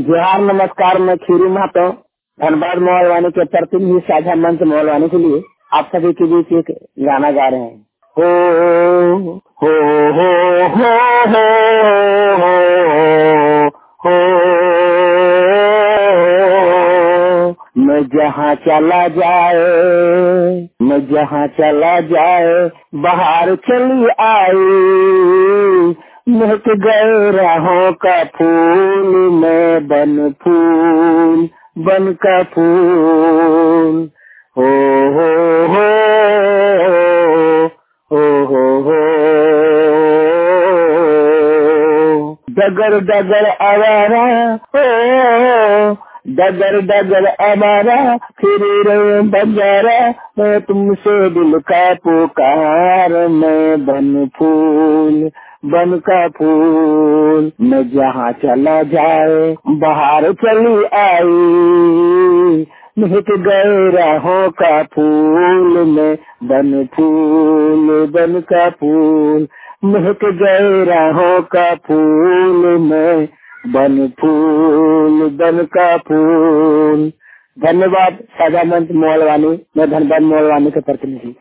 जोहार नमस्कार। मैं खीरू महतो धनबाद मोहलवानी के प्रतिनिधि साझा मंच मोहलवानी के लिए आप सभी के बीच एक गाना गा रहे हैं। हो हो हो हो हो मैं जहाँ चला जाए बाहर चली आई, महक गए राहों का फूल, मैं बन का फूल। हो हो हो हो डगर डगर आवारा हो, डगर आवारा फिर रहे बजारा, मैं तुमसे दिल का पुकार, मैं बन का फूल। मैं जहाँ चला जाए बाहर चली आई, महक गए राहों का फूल, मैं बन का फूल। महक गए राहों का फूल, मैं बन का फूल। धन्यवाद। साझा मंच मोहलवानी, मैं धनबाद मोहलवानी का प्रतिनिधि।